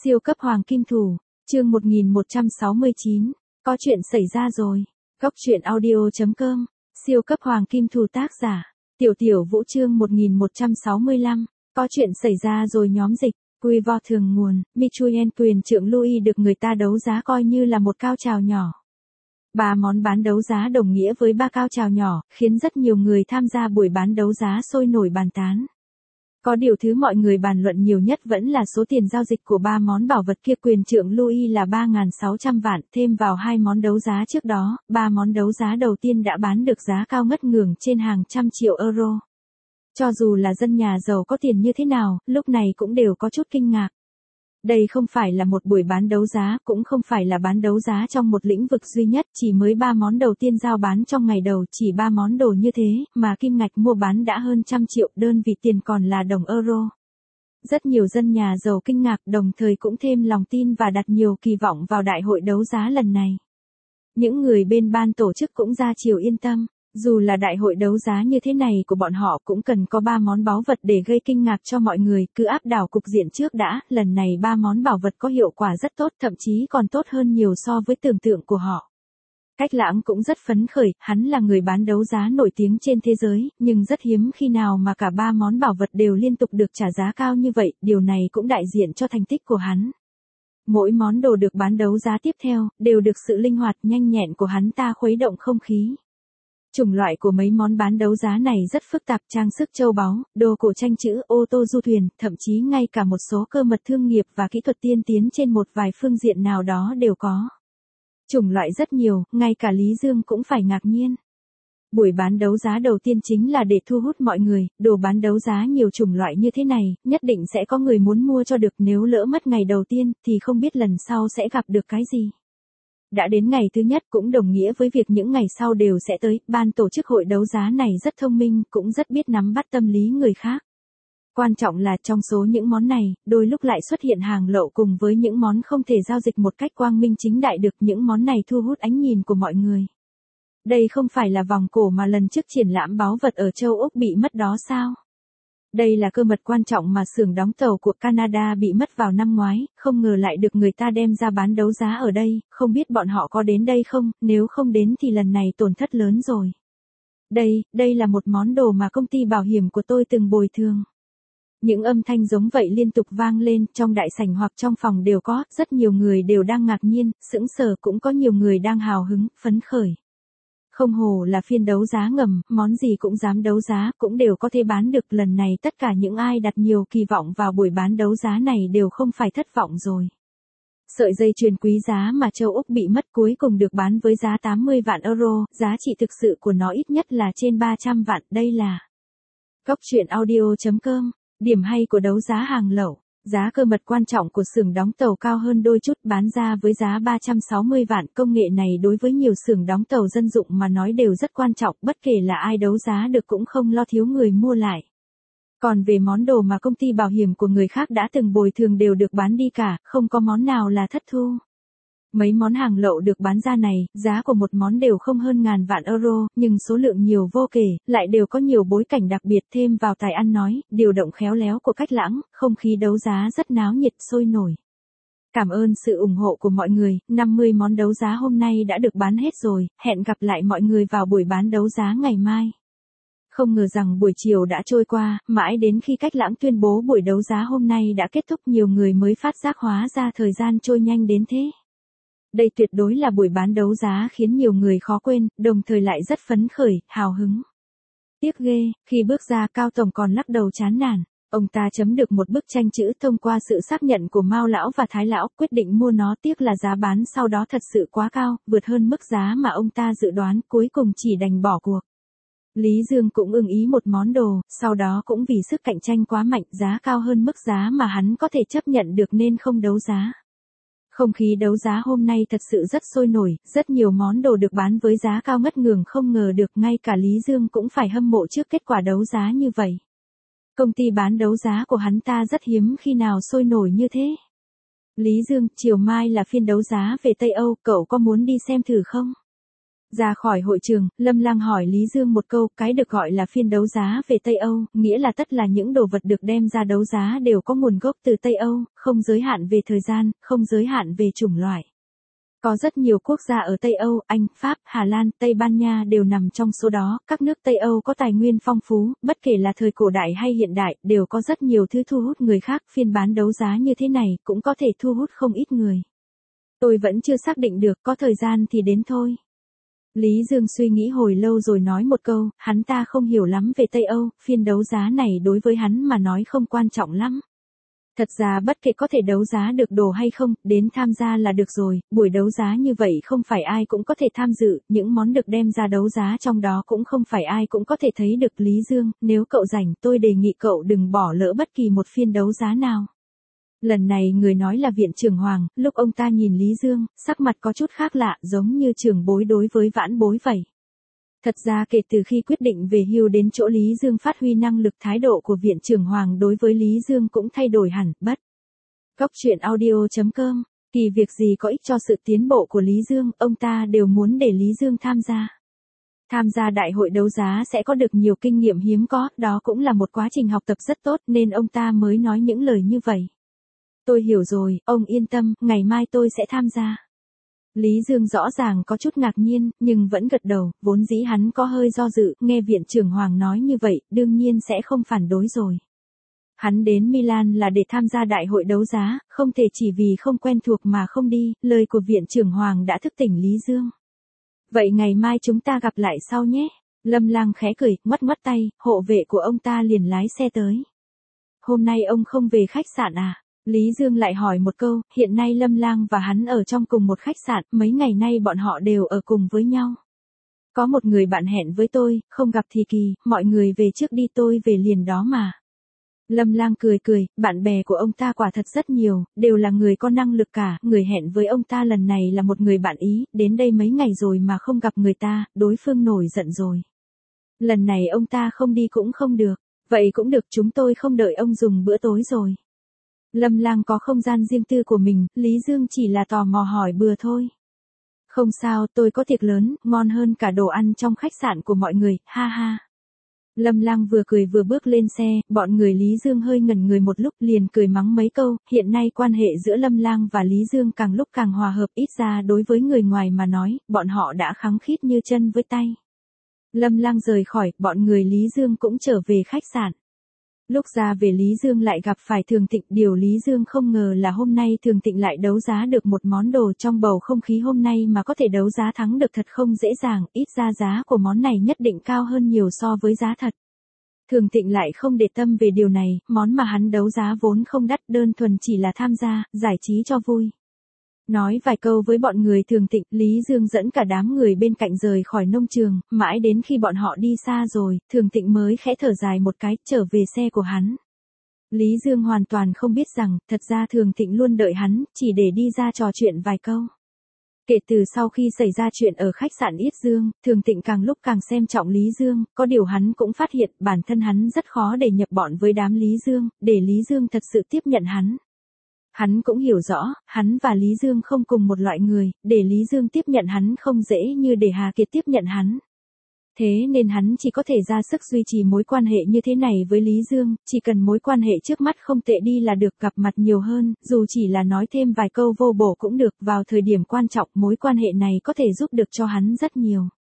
Siêu cấp hoàng kim thủ, chương 1169, có chuyện xảy ra rồi. Góc truyện audio.com, siêu cấp hoàng kim thủ tác giả, Tiểu Tiểu Vũ chương 1165, có chuyện xảy ra rồi nhóm dịch, quy vo thường nguồn, Michuyen quyền trưởng Louis được người ta đấu giá coi như là một cao trào nhỏ. 3 món bán đấu giá đồng nghĩa với 3 cao trào nhỏ, khiến rất nhiều người tham gia buổi bán đấu giá sôi nổi bàn tán. Có điều thứ mọi người bàn luận nhiều nhất vẫn là số tiền giao dịch của 3 món bảo vật kia. Quyền trượng Louis là 3.600 vạn, thêm vào 2 món đấu giá trước đó, 3 món đấu giá đầu tiên đã bán được giá cao ngất ngưởng trên hàng trăm triệu euro. Cho dù là dân nhà giàu có tiền như thế nào, lúc này cũng đều có chút kinh ngạc. Đây không phải là một buổi bán đấu giá, cũng không phải là bán đấu giá trong một lĩnh vực duy nhất, chỉ mới 3 món đầu tiên giao bán trong ngày đầu, chỉ 3 món đồ như thế, mà kim ngạch mua bán đã hơn 100 triệu, đơn vị tiền còn là đồng euro. Rất nhiều dân nhà giàu kinh ngạc, đồng thời cũng thêm lòng tin và đặt nhiều kỳ vọng vào đại hội đấu giá lần này. Những người bên ban tổ chức cũng ra chiều yên tâm. Dù là đại hội đấu giá như thế này của bọn họ cũng cần có 3 món báu vật để gây kinh ngạc cho mọi người, cứ áp đảo cục diện trước đã, lần này 3 món bảo vật có hiệu quả rất tốt, thậm chí còn tốt hơn nhiều so với tưởng tượng của họ. Cách Lãng cũng rất phấn khởi, hắn là người bán đấu giá nổi tiếng trên thế giới, nhưng rất hiếm khi nào mà cả 3 món bảo vật đều liên tục được trả giá cao như vậy, điều này cũng đại diện cho thành tích của hắn. Mỗi món đồ được bán đấu giá tiếp theo, đều được sự linh hoạt nhanh nhẹn của hắn ta khuấy động không khí. Chủng loại của mấy món bán đấu giá này rất phức tạp, trang sức châu báu, đồ cổ tranh chữ, ô tô du thuyền, thậm chí ngay cả một số cơ mật thương nghiệp và kỹ thuật tiên tiến trên một vài phương diện nào đó đều có. Chủng loại rất nhiều, ngay cả Lý Dương cũng phải ngạc nhiên. Buổi bán đấu giá đầu tiên chính là để thu hút mọi người, đồ bán đấu giá nhiều chủng loại như thế này, nhất định sẽ có người muốn mua cho được, nếu lỡ mất ngày đầu tiên thì không biết lần sau sẽ gặp được cái gì. Đã đến ngày thứ nhất cũng đồng nghĩa với việc những ngày sau đều sẽ tới, ban tổ chức hội đấu giá này rất thông minh, cũng rất biết nắm bắt tâm lý người khác. Quan trọng là trong số những món này, đôi lúc lại xuất hiện hàng lậu cùng với những món không thể giao dịch một cách quang minh chính đại được, những món này thu hút ánh nhìn của mọi người. Đây không phải là vòng cổ mà lần trước triển lãm báu vật ở châu Úc bị mất đó sao? Đây là cơ mật quan trọng mà xưởng đóng tàu của Canada bị mất vào năm ngoái, không ngờ lại được người ta đem ra bán đấu giá ở đây, không biết bọn họ có đến đây không, nếu không đến thì lần này tổn thất lớn rồi. Đây là một món đồ mà công ty bảo hiểm của tôi từng bồi thường. Những âm thanh giống vậy liên tục vang lên, trong đại sảnh hoặc trong phòng đều có, rất nhiều người đều đang ngạc nhiên, sững sờ, cũng có nhiều người đang hào hứng, phấn khởi. Không hồ là phiên đấu giá ngầm, món gì cũng dám đấu giá, cũng đều có thể bán được. Lần này tất cả những ai đặt nhiều kỳ vọng vào buổi bán đấu giá này đều không phải thất vọng rồi. Sợi dây chuyền quý giá mà châu Úc bị mất cuối cùng được bán với giá 80 vạn euro, giá trị thực sự của nó ít nhất là trên 300 vạn, đây là Góc truyện audio.com, điểm hay của đấu giá hàng lậu. Giá cơ mật quan trọng của xưởng đóng tàu cao hơn đôi chút, bán ra với giá 360 vạn. Công nghệ này đối với nhiều xưởng đóng tàu dân dụng mà nói đều rất quan trọng, bất kể là ai đấu giá được cũng không lo thiếu người mua lại. Còn về món đồ mà công ty bảo hiểm của người khác đã từng bồi thường đều được bán đi cả, không có món nào là thất thu. Mấy món hàng lậu được bán ra này, giá của một món đều không hơn ngàn vạn euro, nhưng số lượng nhiều vô kể, lại đều có nhiều bối cảnh đặc biệt, thêm vào tài ăn nói, điều động khéo léo của Cách Lãng, không khí đấu giá rất náo nhiệt sôi nổi. Cảm ơn sự ủng hộ của mọi người, 50 món đấu giá hôm nay đã được bán hết rồi, hẹn gặp lại mọi người vào buổi bán đấu giá ngày mai. Không ngờ rằng buổi chiều đã trôi qua, mãi đến khi Cách Lãng tuyên bố buổi đấu giá hôm nay đã kết thúc nhiều người mới phát giác hóa ra thời gian trôi nhanh đến thế. Đây tuyệt đối là buổi bán đấu giá khiến nhiều người khó quên, đồng thời lại rất phấn khởi, hào hứng. Tiếc ghê, khi bước ra Cao Tổng còn lắc đầu chán nản. Ông ta chấm được một bức tranh chữ thông qua sự xác nhận của Mao Lão và Thái Lão, quyết định mua nó, tiếc là giá bán sau đó thật sự quá cao, vượt hơn mức giá mà ông ta dự đoán, cuối cùng chỉ đành bỏ cuộc. Lý Dương cũng ưng ý một món đồ, sau đó cũng vì sức cạnh tranh quá mạnh, giá cao hơn mức giá mà hắn có thể chấp nhận được nên không đấu giá. Không khí đấu giá hôm nay thật sự rất sôi nổi, rất nhiều món đồ được bán với giá cao ngất ngưởng, không ngờ được ngay cả Lý Dương cũng phải hâm mộ trước kết quả đấu giá như vậy. Công ty bán đấu giá của hắn ta rất hiếm khi nào sôi nổi như thế. Lý Dương, chiều mai là phiên đấu giá về Tây Âu, cậu có muốn đi xem thử không? Ra khỏi hội trường, Lâm Lang hỏi Lý Dương một câu, cái được gọi là phiên đấu giá về Tây Âu, nghĩa là tất là những đồ vật được đem ra đấu giá đều có nguồn gốc từ Tây Âu, không giới hạn về thời gian, không giới hạn về chủng loại. Có rất nhiều quốc gia ở Tây Âu, Anh, Pháp, Hà Lan, Tây Ban Nha đều nằm trong số đó, các nước Tây Âu có tài nguyên phong phú, bất kể là thời cổ đại hay hiện đại, đều có rất nhiều thứ thu hút người khác, phiên bán đấu giá như thế này cũng có thể thu hút không ít người. Tôi vẫn chưa xác định được, có thời gian thì đến thôi. Lý Dương suy nghĩ hồi lâu rồi nói một câu, hắn ta không hiểu lắm về Tây Âu, phiên đấu giá này đối với hắn mà nói không quan trọng lắm. Thật ra bất kể có thể đấu giá được đồ hay không, đến tham gia là được rồi, buổi đấu giá như vậy không phải ai cũng có thể tham dự, những món được đem ra đấu giá trong đó cũng không phải ai cũng có thể thấy được. Lý Dương, nếu cậu rảnh tôi đề nghị cậu đừng bỏ lỡ bất kỳ một phiên đấu giá nào. Lần này người nói là viện trưởng Hoàng, lúc ông ta nhìn Lý Dương, sắc mặt có chút khác lạ, giống như trưởng bối đối với vãn bối vậy. Thật ra kể từ khi quyết định về hưu đến chỗ Lý Dương phát huy năng lực, thái độ của viện trưởng Hoàng đối với Lý Dương cũng thay đổi hẳn. Góc truyện audio.com, kỳ việc gì có ích cho sự tiến bộ của Lý Dương, ông ta đều muốn để Lý Dương tham gia. Tham gia đại hội đấu giá sẽ có được nhiều kinh nghiệm hiếm có, đó cũng là một quá trình học tập rất tốt nên ông ta mới nói những lời như vậy. Tôi hiểu rồi, ông yên tâm, ngày mai tôi sẽ tham gia. Lý Dương rõ ràng có chút ngạc nhiên, nhưng vẫn gật đầu, vốn dĩ hắn có hơi do dự, nghe viện trưởng Hoàng nói như vậy, đương nhiên sẽ không phản đối rồi. Hắn đến Milan là để tham gia đại hội đấu giá, không thể chỉ vì không quen thuộc mà không đi, lời của viện trưởng Hoàng đã thức tỉnh Lý Dương. Vậy ngày mai chúng ta gặp lại sau nhé. Lâm Lang khẽ cười, ngoắt ngoắt tay, hộ vệ của ông ta liền lái xe tới. Hôm nay ông không về khách sạn à? Lý Dương lại hỏi một câu, hiện nay Lâm Lang và hắn ở trong cùng một khách sạn, mấy ngày nay bọn họ đều ở cùng với nhau. Có một người bạn hẹn với tôi, không gặp thì kỳ, mọi người về trước đi tôi về liền đó mà. Lâm Lang cười cười, bạn bè của ông ta quả thật rất nhiều, đều là người có năng lực cả, người hẹn với ông ta lần này là một người bạn Ý, đến đây mấy ngày rồi mà không gặp người ta, đối phương nổi giận rồi. Lần này ông ta không đi cũng không được, vậy cũng được, chúng tôi không đợi ông dùng bữa tối rồi. Lâm Lang có không gian riêng tư của mình, Lý Dương chỉ là tò mò hỏi bừa thôi. Không sao, tôi có tiệc lớn, ngon hơn cả đồ ăn trong khách sạn của mọi người, ha ha. Lâm Lang vừa cười vừa bước lên xe, bọn người Lý Dương hơi ngẩn người một lúc liền cười mắng mấy câu, hiện nay quan hệ giữa Lâm Lang và Lý Dương càng lúc càng hòa hợp, ít ra đối với người ngoài mà nói, bọn họ đã khăng khít như chân với tay. Lâm Lang rời khỏi, bọn người Lý Dương cũng trở về khách sạn. Lúc ra về Lý Dương lại gặp phải Thường Tịnh, điều Lý Dương không ngờ là hôm nay Thường Tịnh lại đấu giá được một món đồ, trong bầu không khí hôm nay mà có thể đấu giá thắng được thật không dễ dàng, ít ra giá của món này nhất định cao hơn nhiều so với giá thật. Thường Tịnh lại không để tâm về điều này, món mà hắn đấu giá vốn không đắt, đơn thuần chỉ là tham gia, giải trí cho vui. Nói vài câu với bọn người Thường Tịnh, Lý Dương dẫn cả đám người bên cạnh rời khỏi nông trường, mãi đến khi bọn họ đi xa rồi, Thường Tịnh mới khẽ thở dài một cái, trở về xe của hắn. Lý Dương hoàn toàn không biết rằng, thật ra Thường Tịnh luôn đợi hắn, chỉ để đi ra trò chuyện vài câu. Kể từ sau khi xảy ra chuyện ở khách sạn Yết Dương, Thường Tịnh càng lúc càng xem trọng Lý Dương, có điều hắn cũng phát hiện bản thân hắn rất khó để nhập bọn với đám Lý Dương, để Lý Dương thật sự tiếp nhận hắn. Hắn cũng hiểu rõ, hắn và Lý Dương không cùng một loại người, để Lý Dương tiếp nhận hắn không dễ như để Hà Kiệt tiếp nhận hắn. Thế nên hắn chỉ có thể ra sức duy trì mối quan hệ như thế này với Lý Dương, chỉ cần mối quan hệ trước mắt không tệ đi là được, gặp mặt nhiều hơn, dù chỉ là nói thêm vài câu vô bổ cũng được, vào thời điểm quan trọng mối quan hệ này có thể giúp được cho hắn rất nhiều.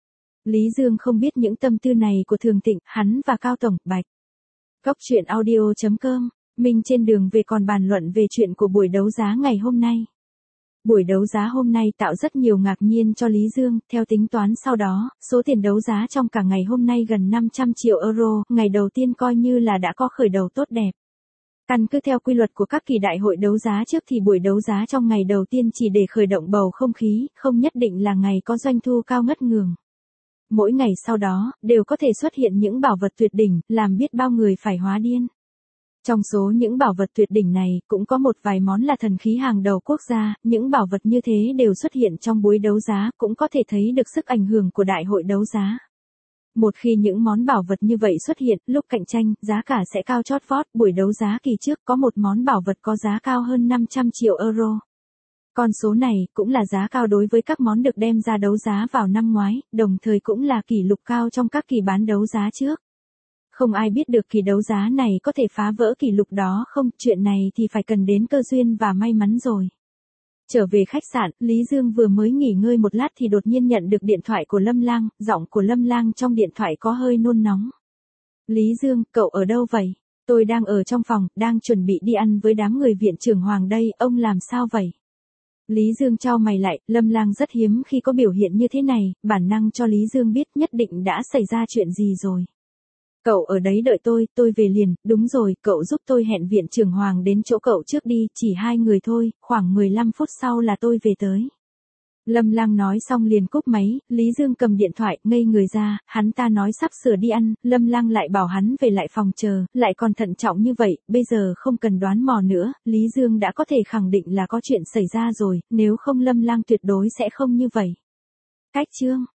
Lý Dương không biết những tâm tư này của Thường Tịnh, hắn và Cao Tổng, Bạch. Góc truyện audio.com, mình trên đường về còn bàn luận về chuyện của buổi đấu giá ngày hôm nay. Buổi đấu giá hôm nay tạo rất nhiều ngạc nhiên cho Lý Dương, theo tính toán sau đó, số tiền đấu giá trong cả ngày hôm nay gần 500 triệu euro, ngày đầu tiên coi như là đã có khởi đầu tốt đẹp. Căn cứ theo quy luật của các kỳ đại hội đấu giá trước thì buổi đấu giá trong ngày đầu tiên chỉ để khởi động bầu không khí, không nhất định là ngày có doanh thu cao ngất ngường. Mỗi ngày sau đó, đều có thể xuất hiện những bảo vật tuyệt đỉnh, làm biết bao người phải hóa điên. Trong số những bảo vật tuyệt đỉnh này, cũng có một vài món là thần khí hàng đầu quốc gia, những bảo vật như thế đều xuất hiện trong buổi đấu giá, cũng có thể thấy được sức ảnh hưởng của đại hội đấu giá. Một khi những món bảo vật như vậy xuất hiện, lúc cạnh tranh, giá cả sẽ cao chót vót, buổi đấu giá kỳ trước có một món bảo vật có giá cao hơn 500 triệu euro. Con số này cũng là giá cao đối với các món được đem ra đấu giá vào năm ngoái, đồng thời cũng là kỷ lục cao trong các kỳ bán đấu giá trước. Không ai biết được kỳ đấu giá này có thể phá vỡ kỷ lục đó không, chuyện này thì phải cần đến cơ duyên và may mắn rồi. Trở về khách sạn, Lý Dương vừa mới nghỉ ngơi một lát thì đột nhiên nhận được điện thoại của Lâm Lang, giọng của Lâm Lang trong điện thoại có hơi nôn nóng. Lý Dương, cậu ở đâu vậy? Tôi đang ở trong phòng, đang chuẩn bị đi ăn với đám người viện trưởng Hoàng đây, ông làm sao vậy? Lý Dương chau mày lại, Lâm Lang rất hiếm khi có biểu hiện như thế này, bản năng cho Lý Dương biết nhất định đã xảy ra chuyện gì rồi. Cậu ở đấy đợi tôi về liền, đúng rồi, cậu giúp tôi hẹn viện trưởng Hoàng đến chỗ cậu trước đi, chỉ 2 người thôi, khoảng 15 phút sau là tôi về tới. Lâm Lang nói xong liền cúp máy, Lý Dương cầm điện thoại, ngây người ra, hắn ta nói sắp sửa đi ăn, Lâm Lang lại bảo hắn về lại phòng chờ, lại còn thận trọng như vậy, bây giờ không cần đoán mò nữa, Lý Dương đã có thể khẳng định là có chuyện xảy ra rồi, nếu không Lâm Lang tuyệt đối sẽ không như vậy. Cách chương